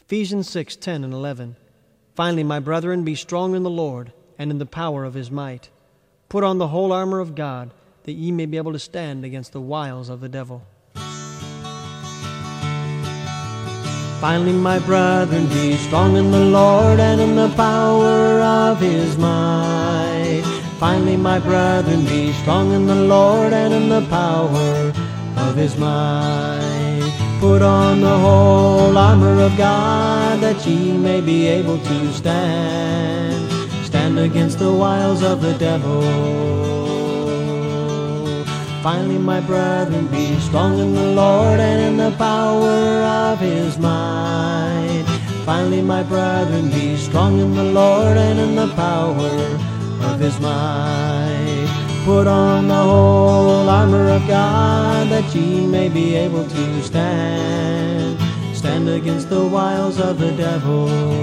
Ephesians 6:10 and 11. Finally, my brethren, be strong in the Lord and in the power of his might. Put on the whole armor of God, that ye may be able to stand against the wiles of the devil. Finally, my brethren, be strong in the Lord and in the power of his might. Finally, my brethren, be strong in the Lord and in the power of his might. Put on the whole armor of God, that ye may be able to stand against the wiles of the devil. Finally, my brethren, be strong in the Lord and in the power of his might. Finally, my brethren, be strong in the Lord and in the power of his might. Put on the whole armor of God, that ye may be able to stand against the wiles of the devil.